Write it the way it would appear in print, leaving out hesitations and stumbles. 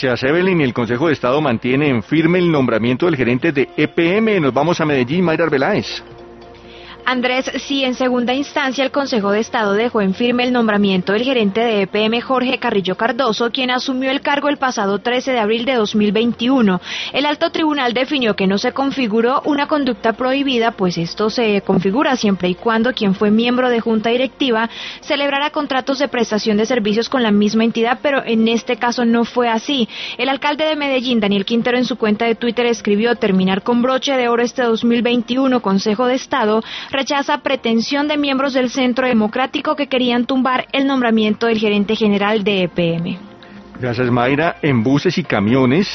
Gracias, Evelyn. Y el Consejo de Estado mantiene en firme el nombramiento del gerente de EPM. Nos vamos a Medellín, Mayra Arbeláez. Andrés, sí, en segunda instancia el Consejo de Estado dejó en firme el nombramiento del gerente de EPM, Jorge Carrillo Cardoso, quien asumió el cargo el pasado 13 de abril de 2021. El alto tribunal definió que no se configuró una conducta prohibida, pues esto se configura siempre y cuando quien fue miembro de junta directiva celebrara contratos de prestación de servicios con la misma entidad, pero en este caso no fue así. El alcalde de Medellín, Daniel Quintero, en su cuenta de Twitter escribió: terminar con broche de oro este 2021, Consejo de Estado rechaza pretensión de miembros del Centro Democrático que querían tumbar el nombramiento del gerente general de EPM. Gracias, Mayra. En buses y camiones